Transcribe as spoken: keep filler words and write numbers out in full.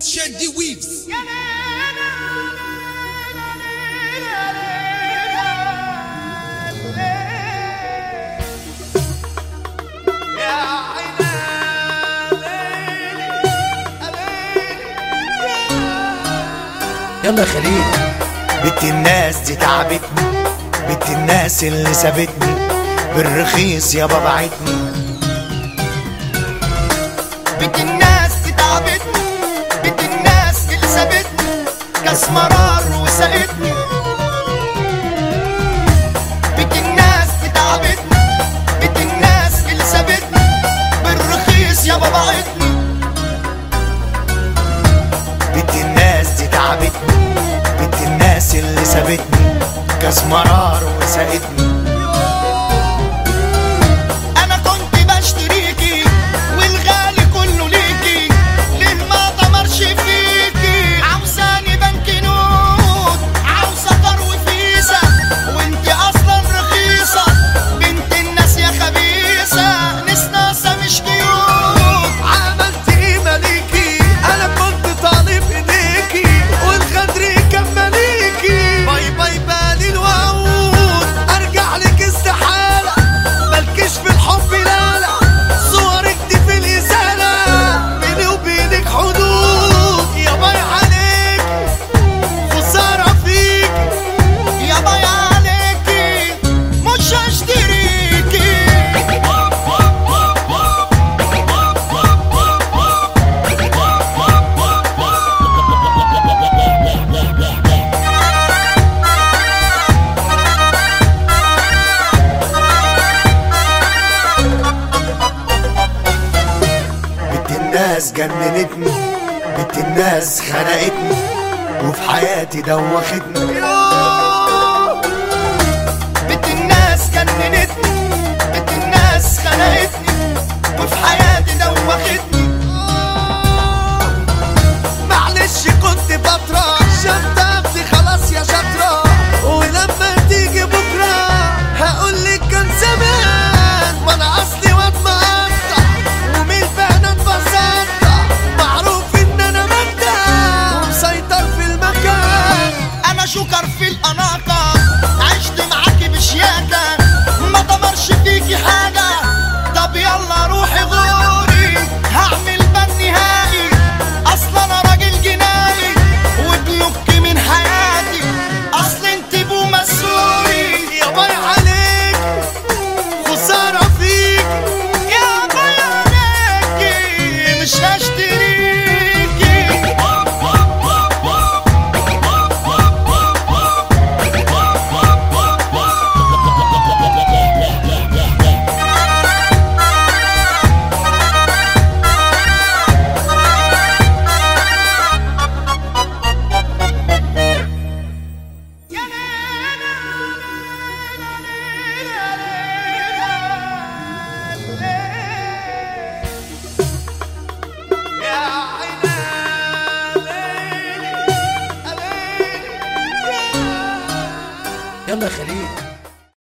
شادي ويفز. يلا يا خليل. بنت الناس دي تعبتني، بنت الناس اللي سابتني بالرخيص يابا بعتني. بنت الناس دي تعبتني، بنت الناس اللي سابتني كاس مرار وسقتني. بنت الناس دي تعبتني، بنت الناس اللي سابتني بالرخيص يابا بعتني. بنت الناس دي تعبتني، بنت الناس اللي سابتني كاس مرار وسقتني. انا كنت بشتريكي والغالي كله ليكي، ليه ما طمرش فيكي؟ عاوزاني بنك نوت، عاوزة طر وفيسة، وانت اصلا رخيصة. بنت الناس يا خبيثة، نسناسة مش كيوت. عملت ايه ماليكي؟ انا كنت طالب ايديكي والغدر كان ماليكي. باي باي بالي الوعود، ارجع لك استحالة، مالكش في الحب لالا، صورك دي في الازالة، بيني وبينك حدود. يا باي عليك خسارة فيك، يا باي عليكي مش هشتريكي. بنت الناس جننتني، بنت الناس خنقتني وفي حياتي دوختني. بنت الناس جننتني، بنت الناس خنقتني وفي حياتي دوختني. معلش كنت بطرة، شطبتي خلاص يا شطرة، ولما تيجي بكرة هقولك كان زمان. ما انا اصلي واد مقطع ومن فعلا بسطة، معروف ان انا مبدع ومسيطر في المكان. انا شكر في الاناقة، عشت معاكي بشياكة، ما دمرش فيكي حاجة. طب يلا روحي غوري، هعمل بن نهائي، اصلا انا راجل جنائي وبلوكي من حياتي، اصل انت بو مسؤولي. يا باي عليك خسارة فيك، يا باي عليكي مش هشتريكي. يلا يا خليل.